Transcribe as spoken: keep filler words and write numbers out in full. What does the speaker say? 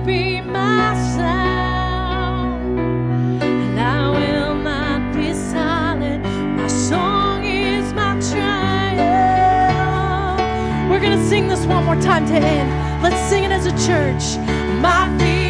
be my sound, and I will not be silent. My song is my triumph. We're gonna sing this one more time to end. Let's sing it as a church. My feet